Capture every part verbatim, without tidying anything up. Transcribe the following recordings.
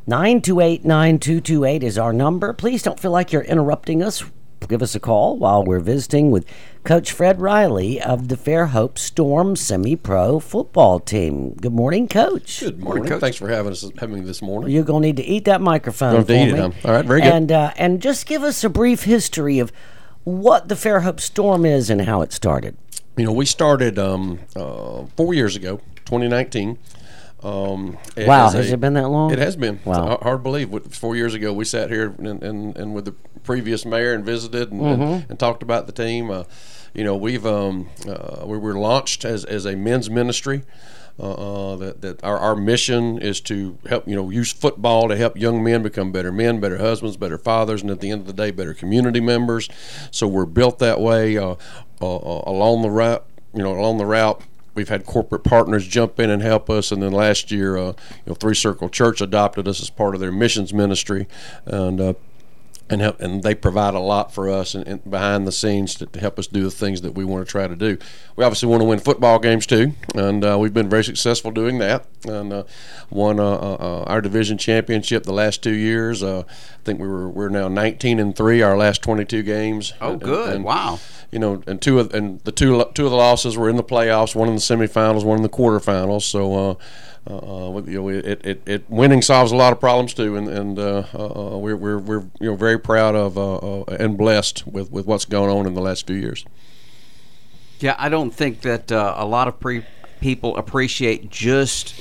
nine two eight, nine two two eight is our number. Please don't feel like you're interrupting us. Give us a call while we're visiting with Coach Fred Riley of the Fairhope Storm Semi-Pro football team. Good morning, Coach. Good morning, Coach. Thanks for having us having me this morning. You're going to need to eat that microphone Going for to eat me. it. Um, all right, very good. And, uh, and just give us a brief history of what the Fairhope Storm is and how it started. You know, we started um, uh, four years ago, twenty nineteen. Um, wow, has a, it been that long? It has been. Wow. It's hard to believe. Four years ago, we sat here and, and, and with the previous mayor and visited and, mm-hmm. and, and talked about the team. Uh, you know, we've um, uh, we were launched as, as a men's ministry. Uh, uh, that, that our, our mission is to help, you know, use football to help young men become better men, better husbands, better fathers, and at the end of the day, better community members. So we're built that way uh, uh, uh, along the route, you know, along the route. We've had corporate partners jump in and help us, and then last year, uh, you know, Three Circle Church adopted us as part of their missions ministry, and uh, and help, and they provide a lot for us and, and behind the scenes to, to help us do the things that we want to try to do. We obviously want to win football games too, and uh, we've been very successful doing that, and uh, won uh, uh, our division championship the last two years. Uh, I think we were we're now nineteen and three our last twenty-two games. Oh, and, good! And, and, wow. You know, and two of and the two two of the losses were in the playoffs, one in the semifinals, one in the quarterfinals. So, uh, uh, you know, it, it, it winning solves a lot of problems too, and and uh, uh, we're we're we're you know very proud of uh, uh, and blessed with, with what's going on in the last few years. Yeah, I don't think that uh, a lot of pre- people appreciate just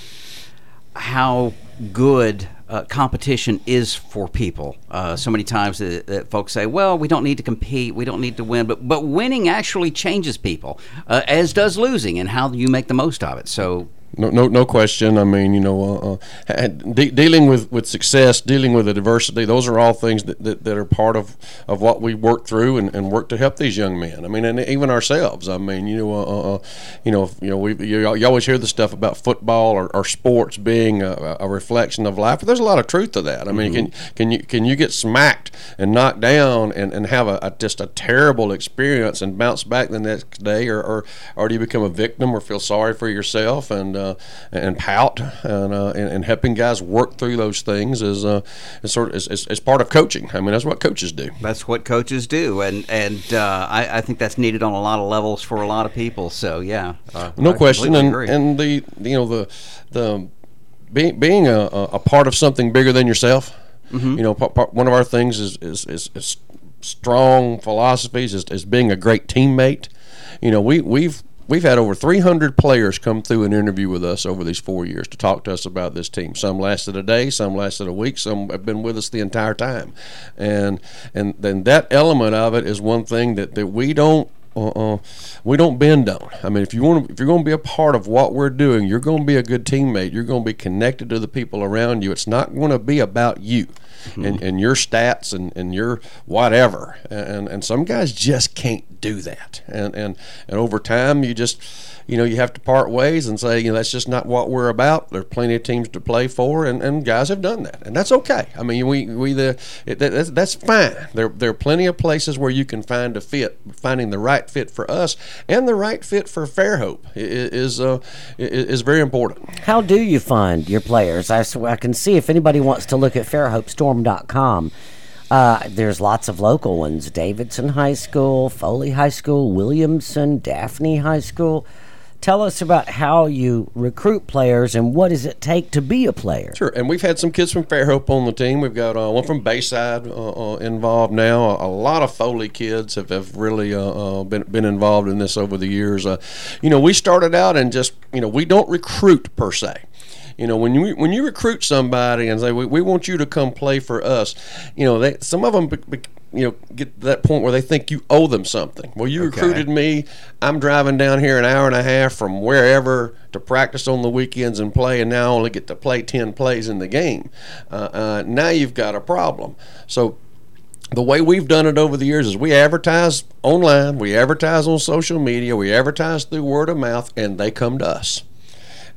how good uh, competition is for people. Uh, so many times that, that folks say, well, we don't need to compete, we don't need to win, but but winning actually changes people, uh, as does losing, and how you make the most of it. So No, no, no question. I mean, you know, uh, uh, de- dealing with, with success, dealing with the diversity, those are all things that, that, that are part of, of what we work through and, and work to help these young men. I mean, and even ourselves. I mean, you know, uh, uh, you know, you know, we you, you always hear the stuff about football or, or sports being a, a reflection of life, but there's a lot of truth to that. I mean, mm-hmm. can can you can you get smacked and knocked down and, and have a, a just a terrible experience and bounce back the next day, or, or or do you become a victim or feel sorry for yourself and Uh, and pout and, uh, and and helping guys work through those things is uh, is sort of is, is, is part of coaching. I mean, that's what coaches do. That's what coaches do, and and uh, I, I think that's needed on a lot of levels for a lot of people. So yeah, uh, no I question. And agree. and the you know the the being being a, a part of something bigger than yourself. Mm-hmm. You know, p- p- one of our things is is, is, is strong philosophies is, is being a great teammate. You know, we we've. We've had over three hundred players come through and interview with us over these four years to talk to us about this team. Some lasted a day, some lasted a week, some have been with us the entire time. And and then that element of it is one thing that, that we don't Uh-uh. we don't bend on. I mean, if you want to, if you're going to be a part of what we're doing, you're going to be a good teammate. You're going to be connected to the people around you. It's not going to be about you mm-hmm. and, and your stats and, and your whatever. And and some guys just can't do that. And and and over time, you just you know you have to part ways and say, you know, that's just not what we're about. There's plenty of teams to play for, and, and guys have done that, and that's okay. I mean, we we the it, that's, that's fine. There there are plenty of places where you can find a fit. Finding the right fit for us and the right fit for Fairhope is uh, is very important. How do you find your players? I, I can see if anybody wants to look at fairhope storm dot com. Uh, there's lots of local ones: Davidson High School, Foley High School, Williamson, Daphne High School. Tell us about how you recruit players and what does it take to be a player. Sure, and we've had some kids from Fairhope on the team. We've got uh, one from Bayside uh, uh, involved now. A, a lot of Foley kids have, have really uh, uh, been been involved in this over the years. Uh, you know, we started out and just, you know, we don't recruit per se. You know, when you when you recruit somebody and say, we, we want you to come play for us, you know, they, some of them be, be, you know, get to that point where they think you owe them something. Well, you okay. recruited me. I'm driving down here an hour and a half from wherever to practice on the weekends and play, and now I only get to play ten plays in the game. Uh, uh, now you've got a problem. So the way we've done it over the years is we advertise online, we advertise on social media, we advertise through word of mouth, and they come to us.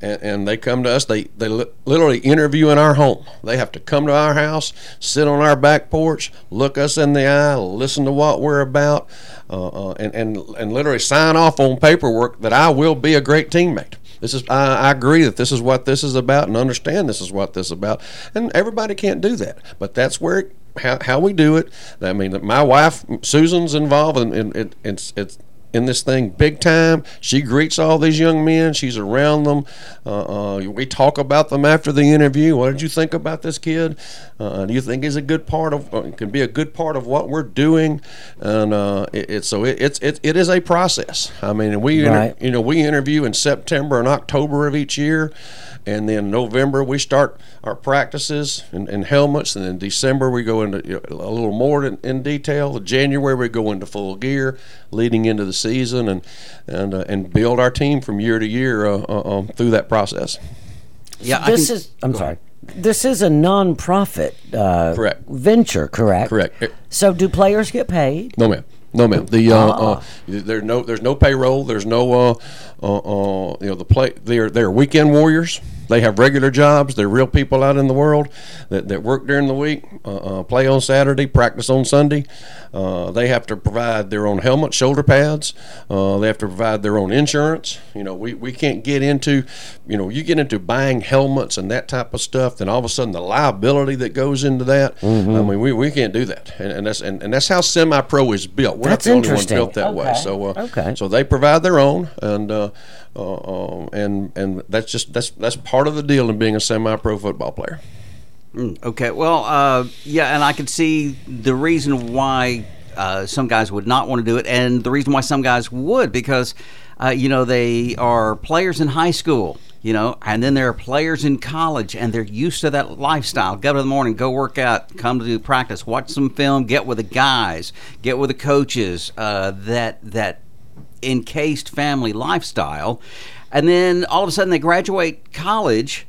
and, and they come to us. They they li- literally interview in our home. They have to come to our house, sit on our back porch, look us in the eye, listen to what we're about, uh, uh, and and and literally sign off on paperwork that I will be a great teammate. This is I, I agree that this is what this is about, and understand this is what this is about. And everybody can't do that, but that's where it, how how we do it. I mean, my wife Susan's involved, and in, in, it, it's it's. in this thing big time. She greets all these young men. She's around them. Uh, uh, we talk about them after the interview. What did you think about this kid? Uh, do you think he's a good part of? Uh, can be a good part of what we're doing? And uh, it, it's so it, it's it, it is a process. I mean, we inter- Right. you know we interview in September and October of each year. And then November we start our practices in, in helmets, and then December we go into, you know, a little more in, in detail. January we go into full gear, leading into the season, and and uh, and build our team from year to year uh, uh, um, through that process. Yeah, I This can- is. I'm go sorry. ahead. This is a non-profit uh, Correct. venture, correct? Correct. So, do players get paid? No, ma'am. No, ma'am. The uh, Ah. uh, there's no there's no payroll. There's no uh, uh, uh, you know the play. They're they're weekend warriors. They have regular jobs. They're real people out in the world that, that work during the week, uh, uh, play on Saturday, practice on Sunday. Uh, they have to provide their own helmet, shoulder pads. Uh, they have to provide their own insurance. You know, we, we can't get into, you know, you get into buying helmets and that type of stuff, then all of a sudden the liability that goes into that. Mm-hmm. I mean, we, we can't do that, and, and that's and, and that's how semi-pro is built. We're That's not the only one interesting. built that way. Okay. So uh, Okay. so they provide their own, and uh, uh, um, and and that's just that's that's part of the deal in being a semi-pro football player. Mm, okay, well, uh, yeah, and I could see the reason why uh, some guys would not want to do it, and the reason why some guys would, because, uh, you know, they are players in high school, you know, and then there are players in college, and they're used to that lifestyle. Get up in the morning, go work out, come to do practice, watch some film, get with the guys, get with the coaches, uh, that that encased family lifestyle, and then all of a sudden they graduate college,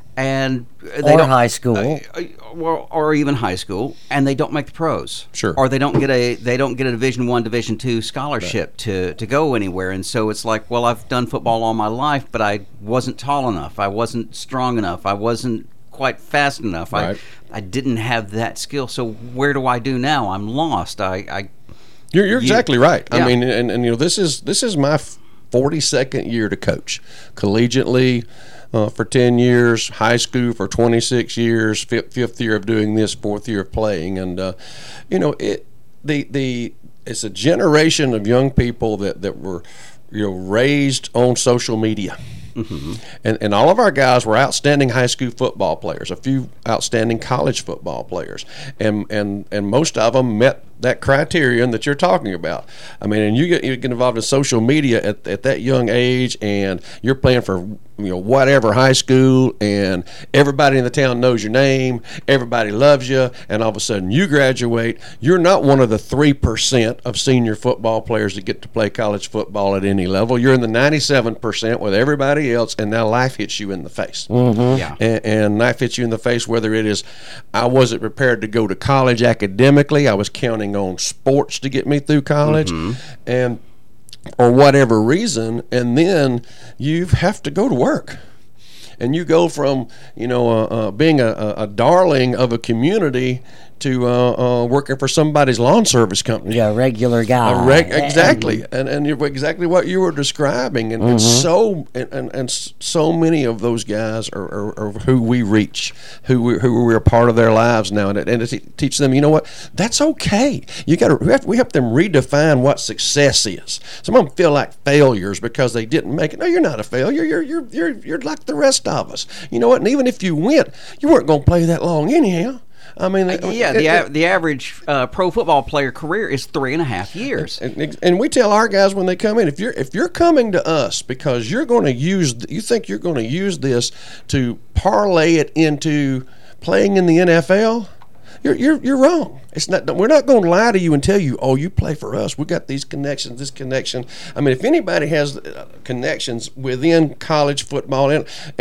and they Or don't, high school. uh, uh, or, or even high school, and they don't make the pros. Sure. Or they don't get a they don't get a Division One, Division Two scholarship to to go anywhere. And so it's like, well, I've done football all my life, but I wasn't tall enough. I wasn't strong enough. I wasn't quite fast enough. Right. I I didn't have that skill. So where do I do now? I'm lost. I. I You're, you're You- exactly right. Yeah. I mean, and, and you know, this is this is my forty-second year to coach collegiately uh, for ten years, high school for twenty-six years, fifth, fifth year of doing this, fourth year of playing, and uh, you know, it the the it's a generation of young people that that were you know raised on social media. Mm-hmm. And and all of our guys were outstanding high school football players, a few outstanding college football players, and and and most of them met that criterion that you're talking about. I mean, and you get you get involved in social media at, at that young age, and you're playing for you know whatever high school, and everybody in the town knows your name, everybody loves you, and all of a sudden you graduate. You're not one of the three percent of senior football players that get to play college football at any level. You're in the ninety-seven percent with everybody else, and now life hits you in the face. Mm-hmm. yeah. And, and life hits you in the face, whether it is I wasn't prepared to go to college academically, I was counting on sports to get me through college, Mm-hmm. and for whatever reason, and then you have to go to work. And you go from, you know, uh, uh, being a, a, a darling of a community to uh, uh, working for somebody's lawn service company. Yeah, regular guy. A reg- exactly, and and you're exactly what you were describing, and, and so and, and, and so many of those guys are, are, are who we reach, who we, who we're a part of their lives now, and it, and to teach them, you know what, that's okay. You got to we have, we help them redefine what success is. Some of them feel like failures because they didn't make it. No, you're not a failure. You're you're you're you're like the rest of us. You know what? And even if you went, you weren't going to play that long anyhow. I mean, Yeah, it- the it- a- the average uh, pro football player career is three and a half years. And, and we tell our guys when they come in, if you're if you're coming to us because you're going to use, you think you're going to use this to parlay it into playing in the N F L, you're you're you're wrong. It's not. We're not going to lie to you and tell you, oh, you play for us. We got these connections, this connection. I mean, if anybody has uh, connections within college football and and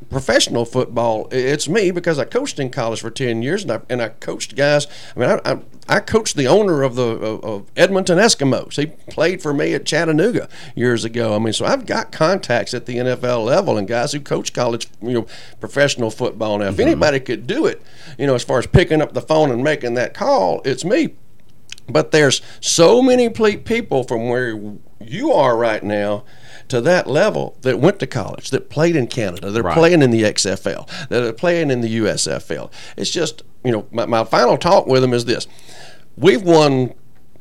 professional football, it's me because I coached in college for ten years, and I and I coached guys. I mean, I I, I coached the owner of the of, of Edmonton Eskimos. He played for me at Chattanooga years ago. I mean, so I've got contacts at the N F L level and guys who coach college, you know, professional football. Now, if mm-hmm. anybody could do it, you know, as far as picking up the phone and making that call, it's me. But there's so many people from where you are right now to that level that went to college, that played in Canada, they're right. playing in the X F L, that are playing in the U S F L. It's just, you know, my, my final talk with them is this. We've won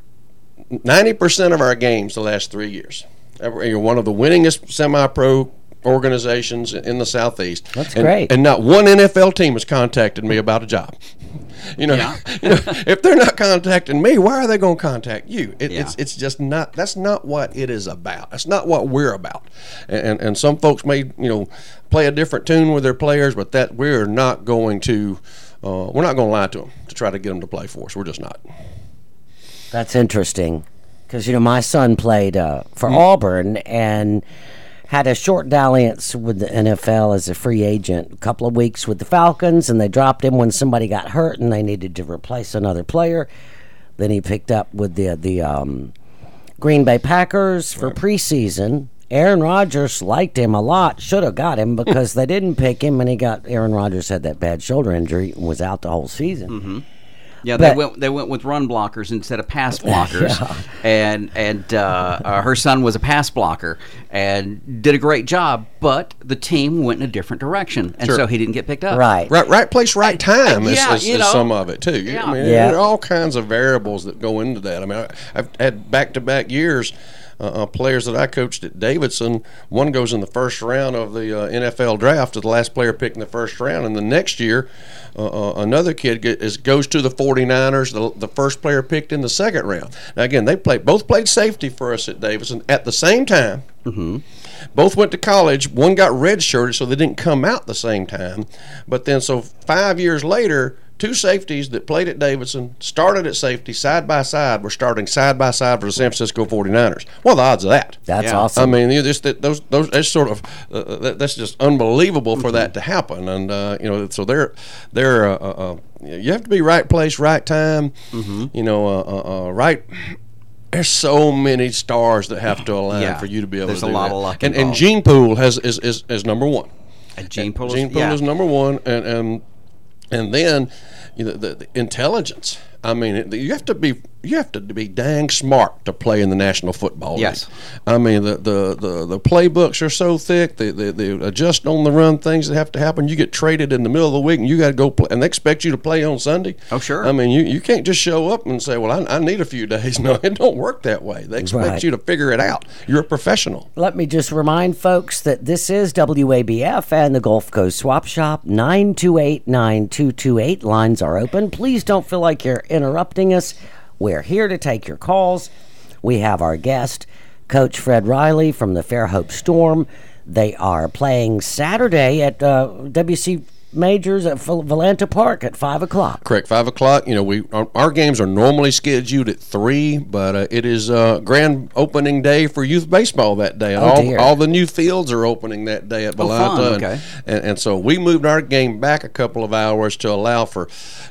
ninety percent of our games the last three years. You're one of the winningest semi-pro organizations in the Southeast. That's and, great. And not one N F L team has contacted me about a job. You know, yeah. you know, if they're not contacting me, why are they going to contact you? It, yeah. It's it's just not. That's not what it is about. That's not what we're about. And, and and some folks may you know play a different tune with their players, but that we're not going to. Uh, we're not going to lie to them to try to get them to play for us. We're just not. That's interesting, because you know my son played uh, for mm-hmm. Auburn and had a short dalliance with the N F L as a free agent, a couple of weeks with the Falcons, and they dropped him when somebody got hurt and they needed to replace another player. Then he picked up with the the um, Green Bay Packers for preseason. Aaron Rodgers liked him a lot, should have got him because they didn't pick him, and he got Aaron Rodgers had that bad shoulder injury and was out the whole season. Mm-hmm. Yeah, but, they went they went with run blockers instead of pass blockers, yeah. and and uh, uh, her son was a pass blocker and did a great job, but the team went in a different direction, and sure. so he didn't get picked up. Right, right, right place, right time is, yeah, is, you is know, some of it too. Yeah. I mean, yeah. there are all kinds of variables that go into that. I mean, I, I've had back-to-back years. Uh, uh, players that I coached at Davidson, one goes in the first round of the uh, N F L draft to the last player picked in the first round, and the next year uh, uh, another kid get, is, goes to the forty-niners, the, the first player picked in the second round. Now again, they played both played safety for us at Davidson at the same time. Mm-hmm. Both went to college. One got redshirted, so they didn't come out the same time. But then, so five years later, two safeties that played at Davidson, started at safety side by side, were starting side by side for the San Francisco forty-niners. What are the odds of that? That's yeah. awesome. I mean, you know, this, that, those, those, that's sort of, uh, that, that's just unbelievable for mm-hmm. that to happen. And uh, you know, so they're, they're, uh, uh, you have to be right place, right time. Mm-hmm. You know, uh, uh, uh, right. There's so many stars that have to align yeah. for you to be able There's to do a lot that. of luck and, and involved. Gene Poole has is, is, is number one. And Gene Poole, Gene is, Poole yeah. is number one, and and and then you know the, the intelligence. I mean, it, you have to be you have to be dang smart to play in the National Football League. Yes. I mean, the the, the, the playbooks are so thick. They, they they adjust on the run things that have to happen. You get traded in the middle of the week, and you got to go play, and they expect you to play on Sunday. Oh, sure. I mean, you, you can't just show up and say, "Well, I, I need a few days." No, it don't work that way. They expect Right. you to figure it out. You're a professional. Let me just remind folks that this is W A B F and the Gulf Coast Swap Shop. nine two eight, nine two two eight. Lines are open. Please don't feel like you're interrupting us. We're here to take your calls. We have our guest, Coach Fred Riley from the Fairhope Storm. They are playing Saturday at uh, W C Majors at Valanta Park at five o'clock. Correct, five o'clock. You know, we our, our games are normally scheduled at three, but uh, it is uh, grand opening day for youth baseball that day. And Oh, all, dear. all the new fields are opening that day at Oh, Valanta. fun, and, okay. and, and so we moved our game back a couple of hours to allow for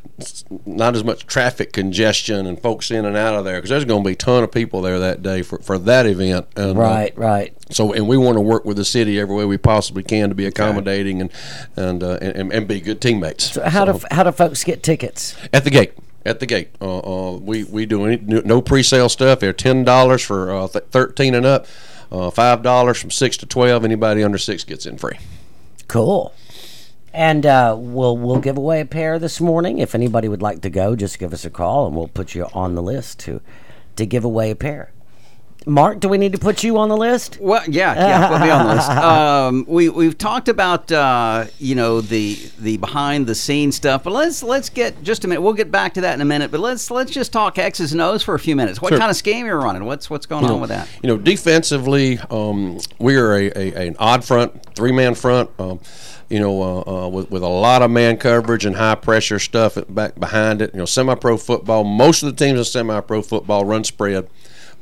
not as much traffic congestion and folks in and out of there, because there's going to be a ton of people there that day for, for that event. And, uh, Right, right. So, and we want to work with the city every way we possibly can to be accommodating and and uh, and, and be good teammates. So how do how do folks get tickets? At the gate. At the gate. Uh, uh, we we do any, no pre-sale stuff. They're ten dollars for uh, th- thirteen and up. Uh, Five dollars from six to twelve. Anybody under six gets in free. Cool. And uh, we'll we'll give away a pair this morning. If anybody would like to go, just give us a call and we'll put you on the list to to give away a pair. Mark, do we need to put you on the list? Well, yeah, yeah, we'll be on the list. Um, we we've talked about uh, you know the the behind the scenes stuff, but let's let's get just a minute. We'll get back to that in a minute, but let's let's just talk X's and O's for a few minutes. What Sure. kind of scheme you're running? What's what's going You on know, with that? You know, defensively, um, we are a, a, an odd front, three man front. Um, you know, uh, uh, with, with a lot of man coverage and high pressure stuff at back behind it. You know, semi-pro football. Most of the teams in semi-pro football run spread.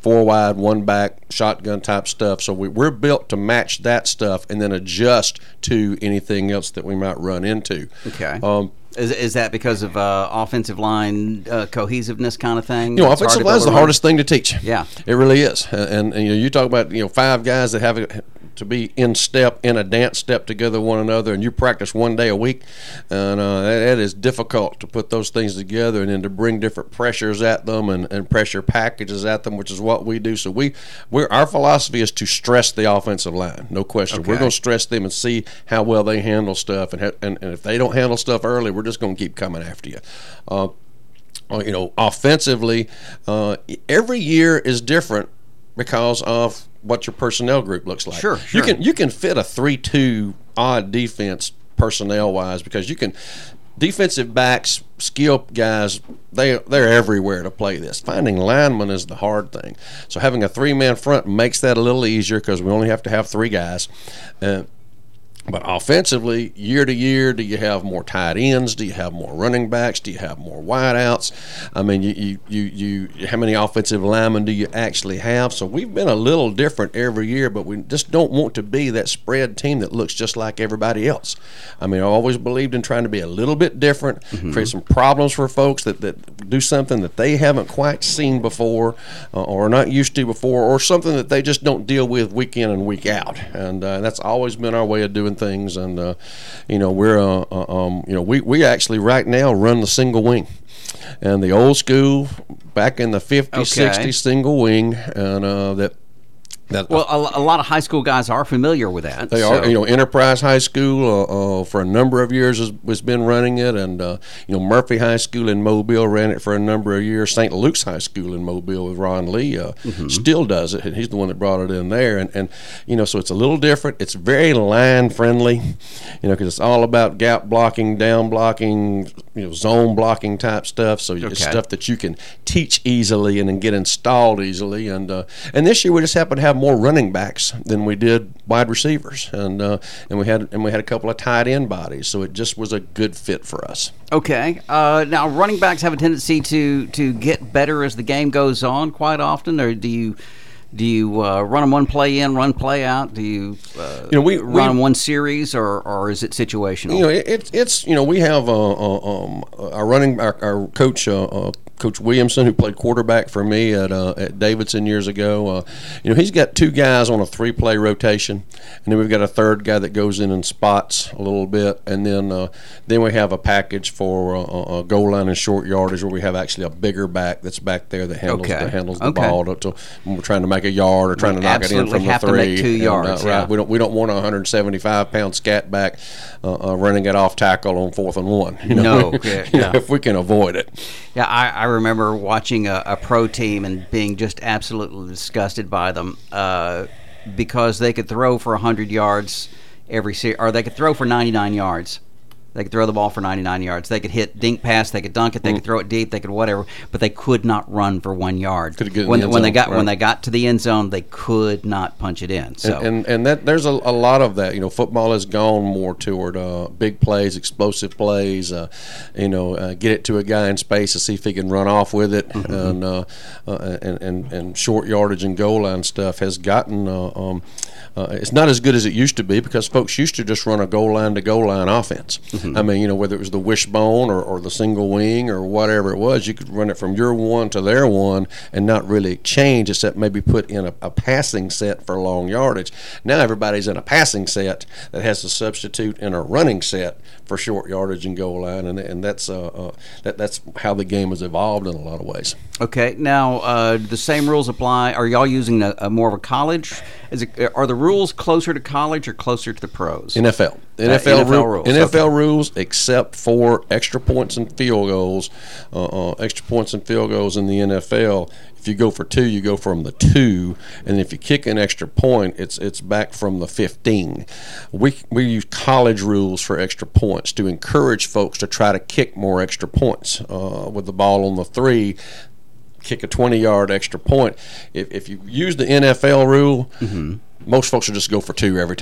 four wide, one back, shotgun type stuff. So we, we're built to match that stuff and then adjust to anything else that we might run into. Okay. Um, Is, is that because of uh, offensive line uh, cohesiveness kind of thing? You know, It's hard offensive to line is the build around? hardest thing to teach. Yeah. It really is. And, and, and you know, you talk about, you know, five guys that have a, to be in step, in a dance step together with one another, and you practice one day a week, and uh, that, that is difficult to put those things together and then to bring different pressures at them and, and pressure packages at them, which is what we do. So we, we're, our philosophy is to stress the offensive line, no question. Okay. We're going to stress them and see how well they handle stuff, and, ha- and, and if they don't handle stuff early, we're just going to keep coming after you. Uh, uh, you know, offensively, uh, every year is different because of what your personnel group looks like. Sure, sure. You can you can fit a three two odd defense personnel wise because you can defensive backs, skill guys, they they're everywhere to play this. Finding linemen is the hard thing. So having a three man front makes that a little easier because we only have to have three guys. Uh, But offensively, year to year, do you have more tight ends? Do you have more running backs? Do you have more wideouts? I mean, you, you, you, you, how many offensive linemen do you actually have? So we've been a little different every year, but we just don't want to be that spread team that looks just like everybody else. I mean, I always believed in trying to be a little bit different, mm-hmm. create some problems for folks that, that do something that they haven't quite seen before uh, or are not used to before, or something that they just don't deal with week in and week out. And uh, that's always been our way of doing things. And uh, you know, we're uh, uh, um, you know, we we actually right now run the single wing, and the old school back in the fifties, okay. sixties single wing, and uh, that. That, well, a, a lot of high school guys are familiar with that. They so. are. You know, Enterprise High School uh, uh, for a number of years has, has been running it, and uh, you know, Murphy High School in Mobile ran it for a number of years. Saint Luke's High School in Mobile with Ron Lee uh, mm-hmm. still does it. He's the one that brought it in there, and, and you know, so it's a little different. It's very line friendly, you know, because it's all about gap blocking, down blocking, you know, zone blocking type stuff. So okay. it's stuff that you can teach easily and then get installed easily. And uh, and this year we just happen to have more running backs than we did wide receivers, and uh, and we had and we had a couple of tight end bodies, so it just was a good fit for us. Okay. Uh, now, running backs have a tendency to to get better as the game goes on quite often, or do you do you uh, run them one play in, run play out? Do you, uh, you know, we run we, them one series, or, or is it situational? You know, it, it's it's you know we have uh, uh, um, our running our, our coach. Uh, uh, Coach Williamson, who played quarterback for me at uh, at Davidson years ago, uh, you know, he's got two guys on a three-play rotation, and then we've got a third guy that goes in and spots a little bit, and then uh, then we have a package for uh, a goal line and short yardage where we have actually a bigger back that's back there that handles okay. that handles the okay. ball to, to, when we're trying to make a yard or trying we to knock it in from the have three. To make two and, yards, uh, right? Yeah. We don't we don't want a one hundred seventy-five pound scat back uh, uh, running it off tackle on fourth and one. You know? No, yeah, you know, yeah. if we can avoid it. Yeah, I, I remember watching. A, a pro team and being just absolutely disgusted by them uh, because they could throw for one hundred yards every series, or they could throw for ninety-nine yards. They could throw the ball for ninety-nine yards. They could hit dink pass. They could dunk it. They mm. could throw it deep. They could whatever, but they could not run for one yard. Could get when the when they zone, got right. when they got to the end zone, they could not punch it in. So and and, and that there's a, a lot of that. You know, football has gone more toward uh, big plays, explosive plays. Uh, you know, uh, get it to a guy in space to see if he can run off with it, mm-hmm. and, uh, uh, and and and short yardage and goal line stuff has gotten. Uh, um, Uh, it's not as good as it used to be because folks used to just run a goal line to goal line offense. Mm-hmm. I mean, you know, whether it was the wishbone or, or the single wing or whatever it was, you could run it from your one to their one and not really change, except maybe put in a, a passing set for long yardage. Now everybody's in a passing set that has to substitute in a running set for short yardage and goal line, and and that's uh, uh that that's how the game has evolved in a lot of ways. Okay, now uh, the same rules apply. Are y'all using a, a more of a college? Is it, are the rules closer to college or closer to the pros? N F L. N F L, uh, N F L ru- rules. N F L okay. rules, except for extra points and field goals. Uh, uh, extra points and field goals in the N F L. If you go for two, you go from the two, and if you kick an extra point, it's it's back from the fifteen. We we use college rules for extra points to encourage folks to try to kick more extra points uh, with the ball on the three. Kick a twenty-yard extra point. If if you use the N F L rule, mm-hmm. most folks will just go for two every time.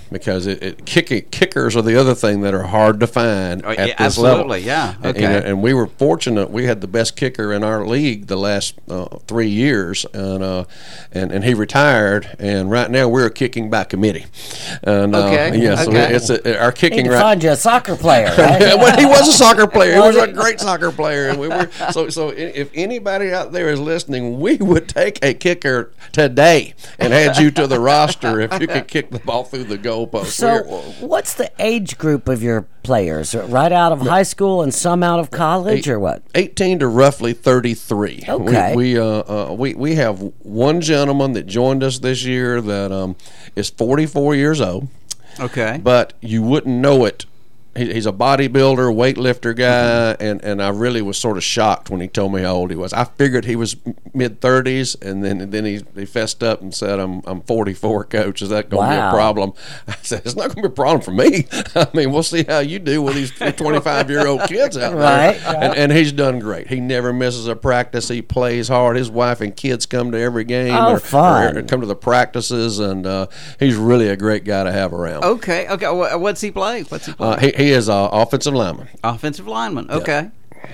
because it, it kick, kickers are the other thing that are hard to find Oh, at yeah, this absolutely, level. yeah, And, okay. you know, and we were fortunate; we had the best kicker in our league the last uh, three years, and uh, and and he retired. And right now we're a kicking by committee. And, uh, Okay, yeah, so okay. it's a, our Need kicking to right. find you a soccer player, right? Well, he was a soccer player. He was Was a he? great soccer player, and we were so. So, i- if anybody out there is listening, we would take a kicker today and add you to the roster if you could kick the ball through the goalpost. So, We're- what's the age group of your players? Right out of high school and some out of college, or what? eighteen to roughly thirty-three. Okay. We we uh, uh we we have one gentleman that joined us this year that um is forty-four years old, Okay. but you wouldn't know it. He, he's a bodybuilder, weightlifter guy, and, and I really was sort of shocked when he told me how old he was. I figured he was mid thirties, and then and then he, he fessed up and said, "I'm I'm forty-four, coach. Is that going to Wow. be a problem?" I said, "It's not going to be a problem for me. I mean, we'll see how you do with these twenty-five year old kids out Right, there." And, and he's done great. He never misses a practice. He plays hard. His wife and kids come to every game. Oh, or, fun. or come to the practices, and uh, he's really a great guy to have around. Okay. Okay. Wha- What's he play? What's he play? Uh, he, he is an offensive lineman. Offensive lineman. Okay.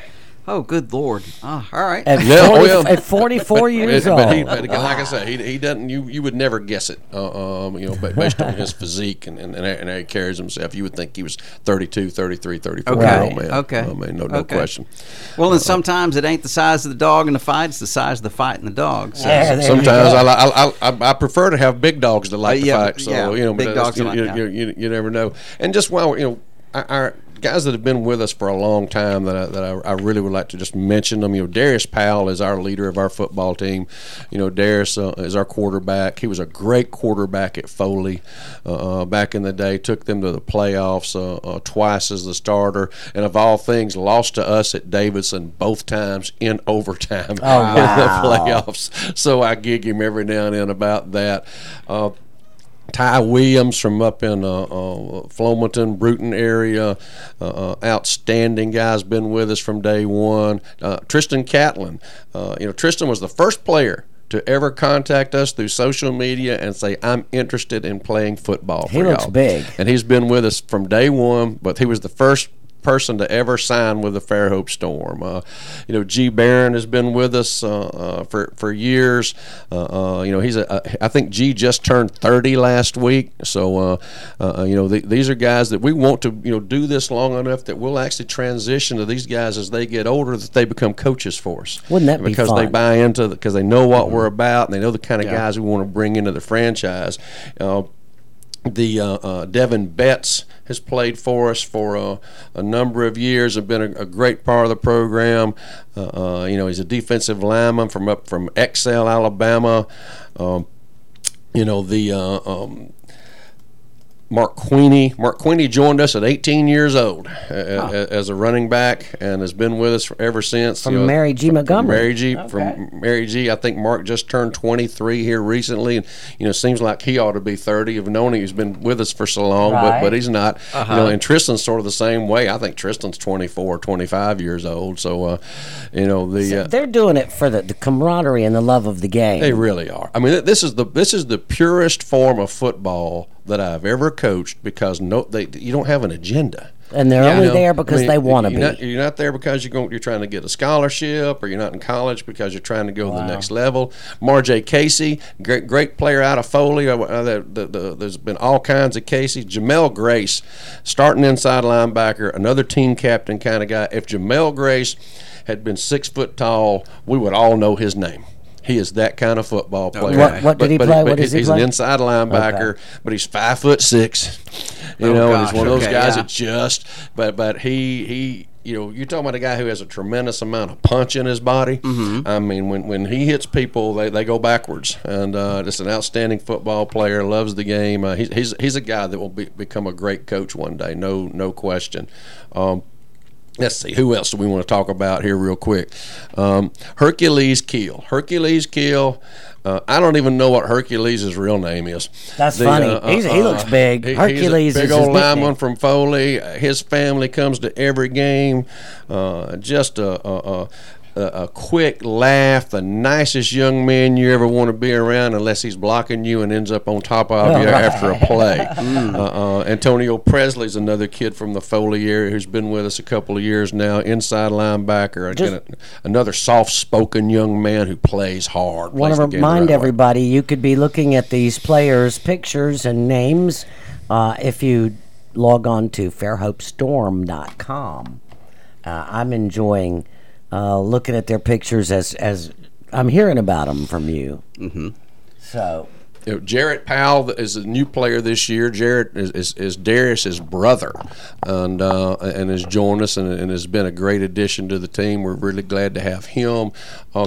Oh, good lord. Oh, all right. At, Yeah, oh, forty, yeah. at forty-four years but, old. But, he, but again, like I said, he, he doesn't. You, you would never guess it. Uh, um, you know, but based on his physique and, and, and how he carries himself, you would think he was thirty-two, thirty-three, thirty-four Okay. year old man. Okay. I mean, no, no Okay. question. Well, and sometimes it ain't the size of the dog in the fight; it's the size of the fight in the dog. So. Yeah, there you Sometimes go. I, li- I, I I prefer to have big dogs that like Uh, to yeah, fight. So yeah, you know, big but dogs you, that like- you, yeah. you, you, you never know. And just while you know, our, our guys that have been with us for a long time that I, that I, I really would like to just mention them. You know, Darius Powell is our leader of our football team. You know, Darius uh, is our quarterback. He was a great quarterback at Foley uh, uh, back in the day. Took them to the playoffs uh, uh, twice as the starter, and of all things, lost to us at Davidson both times in overtime Oh, in wow. the playoffs. So I gig him every now and then about that. Uh, Ty Williams from up in uh, uh, Flomaton, Bruton area, uh, uh, outstanding guy's been with us from day one. Uh, Tristan Catlin, uh, you know, Tristan was the first player to ever contact us through social media and say, "I'm interested in playing football." For He looks y'all. big. And he's been with us from day one, but he was the first person to ever sign with the Fairhope Storm. Uh, you know, G. Barron has been with us uh, uh, for for years. Uh, uh, you know, he's a, a. I think G just turned thirty last week. So, uh, uh, you know, th- these are guys that we want to you know do this long enough that we'll actually transition to these guys as they get older, that they become coaches for us. Wouldn't that be because fun? they buy into the, because they know what we're about and they know the kind of Yeah. guys we want to bring into the franchise. Uh, The uh, uh, Devin Betts has played for us for uh, a number of years and been a, a great part of the program. Uh, uh, you know, he's a defensive lineman from up from Excel, Alabama. Um, you know, the uh, um, Mark Queenie. Mark Queenie joined us at eighteen years old uh, as a running back and has been with us for, ever since. From you know, Mary G. from- Montgomery. From Mary G. Okay. From Mary G. I think Mark just turned twenty-three here recently, and you know, seems like he ought to be thirty. I've known him; he's been with us for so long, Right. but but he's not. Uh-huh. You know, and Tristan's sort of the same way. I think Tristan's twenty-four, twenty-five years old. So, uh, you know, the uh, They're doing it for the, the camaraderie and the love of the game. they really are. I mean, this is the this is the purest form of football that I've ever coached, because no, they you don't have an agenda. and they're Yeah. only You know, there I because mean, they want to you're be. Not, you're not there because you're going. You're trying to get a scholarship, or you're not in college because you're trying to go to the next level. Marjay Casey, great great player out of Foley. Uh, uh, the, the, the, there's been all kinds of Casey. Jamel Grace, starting inside linebacker, another team captain kind of guy. If Jamel Grace had been six foot tall, we would all know his name. He is that kind of football player. What- what did he but, play? But What does he's, he he's play? an inside linebacker, Okay. but he's five foot six. You Oh, know, and he's gosh, one of those okay, guys yeah. that just. But but he he. You know, you're talking about a guy who has a tremendous amount of punch in his body. Mm-hmm. I mean, when, when he hits people, they, they go backwards. And uh, just an outstanding football player, loves the game. Uh, he's, he's he's a guy that will be, become a great coach one day, no no question. Um, Let's see, who else do we want to talk about here real quick? Um, Hercules Keel. Hercules Keel, uh, I don't even know what Hercules' real name is. That's funny. He's- he looks big. Hercules he's a big is his old nickname. lineman from Foley. Uh, His family comes to every game. Uh, just a, a, a a, a quick laugh, the nicest young man you ever want to be around, unless he's blocking you and ends up on top of you after a play. Mm. Uh, uh, Antonio Presley's another kid from the Foley area who's been with us a couple of years now, inside linebacker. Again, Just, another soft-spoken young man who plays hard. Want to remind everybody, you could be looking at these players' pictures and names uh, if you log on to fairhope storm dot com. Uh, I'm enjoying uh, looking at their pictures as as I'm hearing about them from you. Mm-hmm. So, you know, Jarrett Powell is a new player this year. Jarrett is, is, is Darius's brother, and uh, and has joined us and, and has been a great addition to the team. We're really glad to have him. Uh,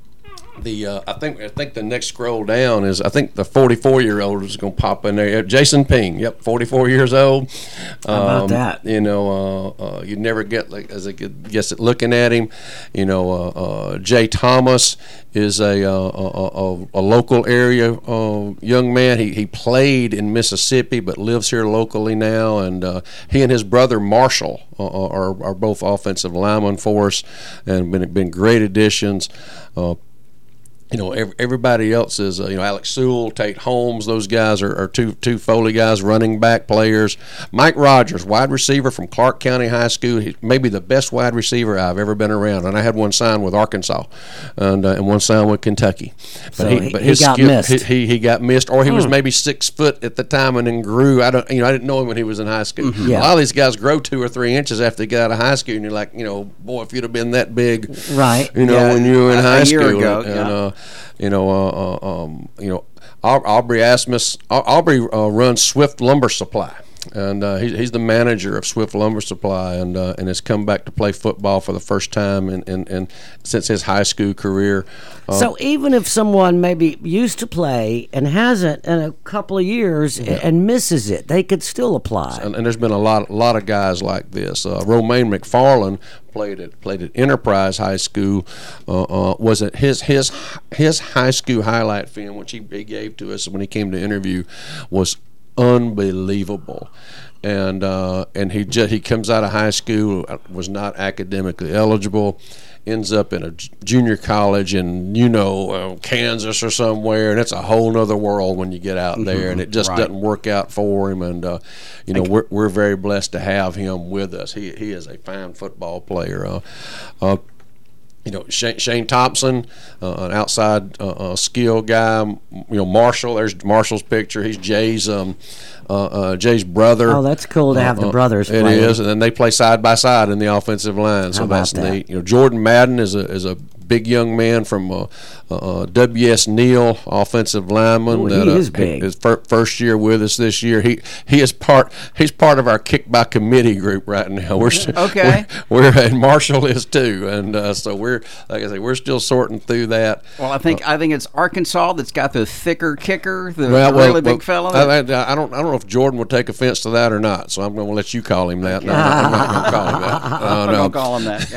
The uh, I think I think the next scroll down is I think the forty-four year old is going to pop in there. Jason Ping, yep, forty-four years old. Um, How about that? You know, uh, uh, you never get like as I guess at looking at him. You know, uh, uh, Jay Thomas is a uh, a, a, a local area uh, young man. He he played in Mississippi but lives here locally now, and uh, he and his brother Marshall uh, are are both offensive linemen for us, and been been great additions. Uh, You know, every, everybody else is, uh, you know, Alex Sewell, Tate Holmes, those guys are, are two two Foley guys, running back players. Mike Rogers, wide receiver from Clark County High School. He's maybe the best wide receiver I've ever been around. And I had one signed with Arkansas and, uh, and one signed with Kentucky. But so he, but he his got skill, missed. He, he, he got missed, or he hmm. was maybe six foot at the time and then grew. I don't, you know, I didn't know him when he was in high school. Mm-hmm. Yeah. A lot of these guys grow two or three inches after they get out of high school, and you're like, you know, boy, if you'd have been that big, right? You know, yeah, when you were in a, high a year school, ago, and, yeah. and uh, you know, uh, uh, um, you know, Aubrey Asmus, Aubrey uh, runs Swift Lumber Supply, and uh, he, he's the manager of Swift Lumber Supply, and uh, and has come back to play football for the first time in, in, in since his high school career. Uh, so even if someone maybe used to play and hasn't in a couple of years yeah. and misses it, they could still apply. And, and there's been a lot, a lot of guys like this. Uh, Romaine McFarland played at played at Enterprise High School. Uh, uh, was it his his his high school highlight film, which he, he gave to us when he came to interview, was unbelievable. And uh, and he just, he comes out of high school, was not academically eligible, ends up in a junior college in, you know, uh, Kansas or somewhere, and it's a whole nother world when you get out there, mm-hmm. and it just right. doesn't work out for him. And uh, you know, we're we're very blessed to have him with us. He he is a fine football player. Uh, uh, You know, Shane, Shane Thompson, uh, an outside uh, uh, skill guy. You know, Marshall. There's Marshall's picture. He's Jay's um, uh, uh, Jay's brother. Oh, that's cool to have uh, the brothers. It play. is, and then they play side by side in the offensive line. So How that's about that? neat. You know, Jordan Madden is a is a big young man from uh, uh, W S Neal, offensive lineman. Ooh, that, he uh, is big. His fir- first year with us this year. He he is part. He's part of our kick by committee group right now. We're st- okay. We're, we're and Marshall is too, and uh, so we're like I say, we're still sorting through that. Well, I think uh, I think it's Arkansas that's got the thicker kicker, the, well, the really well, big well, fella. I, I, I don't I don't know if Jordan would take offense to that or not. So I'm going to let you call him that. No, I'm not going to call him that. Uh, I'm no. going to call him that.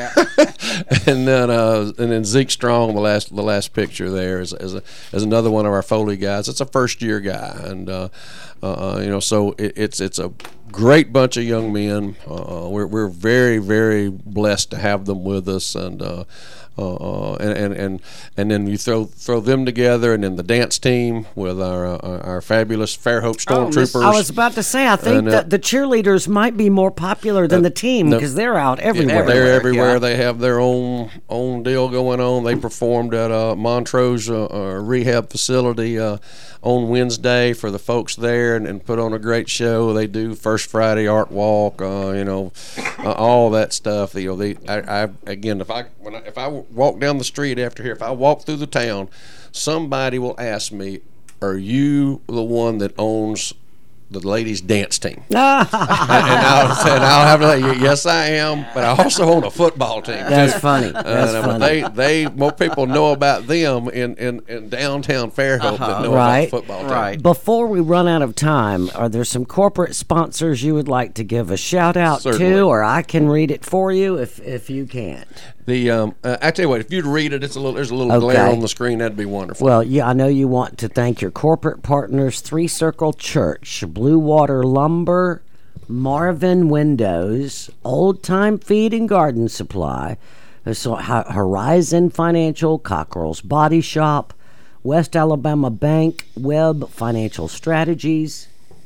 Yeah. and then uh, and then Zeke Strong, the last the last picture there is is, a, is another one of our Foley guys. It's a first year guy, and uh, uh, you know, so it, it's it's a great bunch of young men. Uh, we're we're very very blessed to have them with us, and. Uh, Uh, and, and and and then you throw throw them together, and then the dance team with our uh, our fabulous Fairhope Stormtroopers. Oh, I was about to say, I think and, uh, that the cheerleaders might be more popular than uh, the team because no, they're out everywhere. Yeah, they're everywhere. Yeah. They have their own own deal going on. They performed at uh, Montrose uh, uh, rehab facility uh, on Wednesday for the folks there, and, and put on a great show. They do First Friday Art Walk, uh, you know, uh, all that stuff. You know, they I, I again if I when I, if I walk down the street after here, if I walk through the town, somebody will ask me, are you the one that owns the ladies' dance team? and, and, I'll, and I'll have to say, yes, I am, but I also own a football team. That's too. funny. That's uh, funny. They, they, more people know about them in, in, in downtown Fairhope uh-huh. than know right. about the football team. Right. Before we run out of time, are there some corporate sponsors you would like to give a shout out Certainly. to, or I can read it for you if if you can't? The um, uh, I tell you what, if you'd read it, it's a little. There's a little Okay. glare on the screen. That'd be wonderful. Well, yeah, I know you want to thank your corporate partners: Three Circle Church, Blue Water Lumber, Marvin Windows, Old Time Feed and Garden Supply, So, Horizon Financial, Cockrell's Body Shop, West Alabama Bank, Webb Financial Strategies.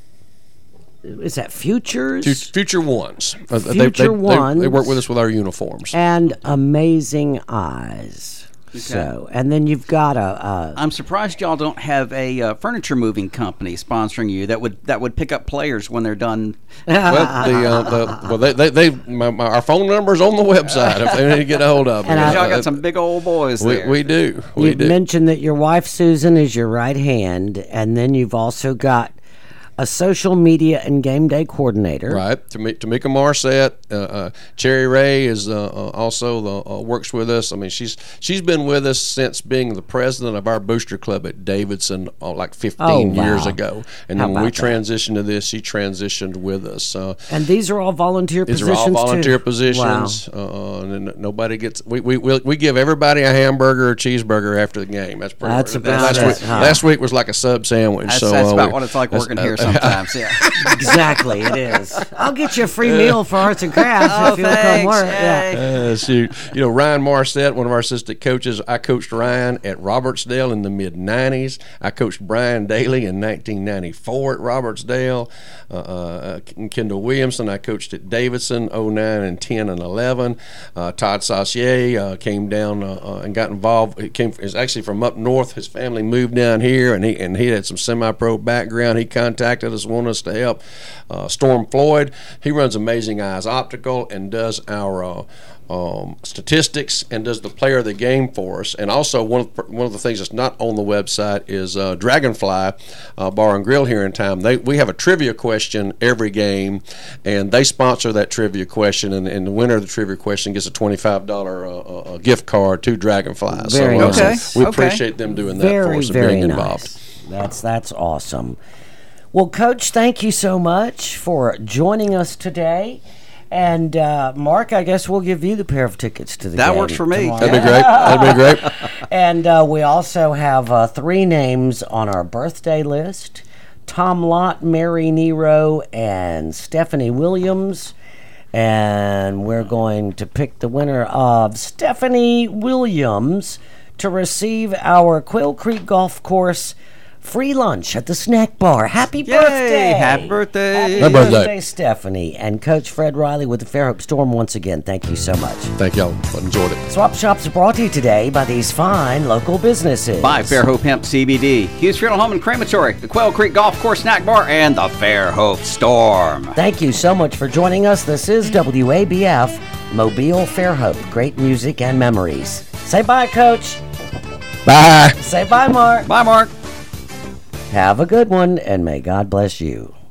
Is that Futures? Future Ones. Uh, Future they, they, Ones. They, they work with us with our uniforms. And Amazing Eyes. Okay. So, and then you've got a. a I'm surprised y'all don't have a uh, furniture moving company sponsoring you that would that would pick up players when they're done. well, the, uh, the, well, they, they, they my, my, our phone number's on the website if they need to get a hold of me. And I, y'all got some big old boys we, there. We do. We you've do. mentioned that your wife Susan is your right hand, and then you've also got a social media and game day coordinator. Right. Tamika Marset, uh, uh, Cherry Ray is uh, uh, also the, uh, works with us. I mean, she's she's been with us since being the president of our booster club at Davidson uh, like fifteen oh, wow. years ago. And How then when we about transitioned to this, she transitioned with us. Uh, and these are all volunteer these positions. These are all volunteer too. positions. Wow. Uh, and nobody gets. We we we we give everybody a hamburger or cheeseburger after the game. That's pretty. That's much, about last it, week. huh? Last week was like a sub sandwich. That's, so that's uh, about we, what it's like working here uh, sometimes. Yeah. Exactly, it is. I'll get you a free meal for arts and crafts Oh, if you'll come thanks, work. yay. Yeah. Uh, shoot. You know, Ryan Marset, one of our assistant coaches, I coached Ryan at Robertsdale in the mid nineties. I coached Brian Daly in nineteen ninety-four at Robertsdale. Uh, uh, Kendall Williamson, I coached at Davidson oh nine and ten and eleven. Uh, Todd Saucier uh, came down uh, uh, and got involved. He came is actually from up north. His family moved down here, and he and he had some semi-pro background. He contacted us, wanted us to help. Uh, Storm Floyd, he runs Amazing Eyes Optical and does our uh, um, statistics and does the player of the game for us. And also one of the, one of the things that's not on the website is uh, Dragonfly uh, Bar and Grill here in town. They we have a trivia question every game, and they sponsor that trivia question. And, and the winner of the trivia question gets a twenty-five dollars uh, uh, gift card to Dragonfly. Very so, uh, nice. so we Okay. appreciate them doing that Very, for us and very being nice. involved. That's that's awesome. Well, Coach, thank you so much for joining us today. And uh, Mark, I guess we'll give you the pair of tickets to the That game works for me. tomorrow. That'd be great. That'd be great. And uh, we also have uh, three names on our birthday list: Tom Lott, Mary Nero, and Stephanie Williams. And we're going to pick the winner of Stephanie Williams to receive our Quail Creek Golf Course free lunch at the snack bar. Happy Yay! birthday! Happy birthday! Happy Happy birthday, birthday. Stephanie. And Coach Fred Riley with the Fairhope Storm once again. Thank you so much. Thank y'all. Enjoyed it. Swap Shops are brought to you today by these fine local businesses. By Fairhope Hemp C B D, Hughes Funeral Home and Crematory, the Quail Creek Golf Course Snack Bar, and the Fairhope Storm. Thank you so much for joining us. This is W A B F, Mobile Fairhope. Great music and memories. Say bye, Coach. Bye. Say bye, Mark. Bye, Mark. Have a good one, and may God bless you.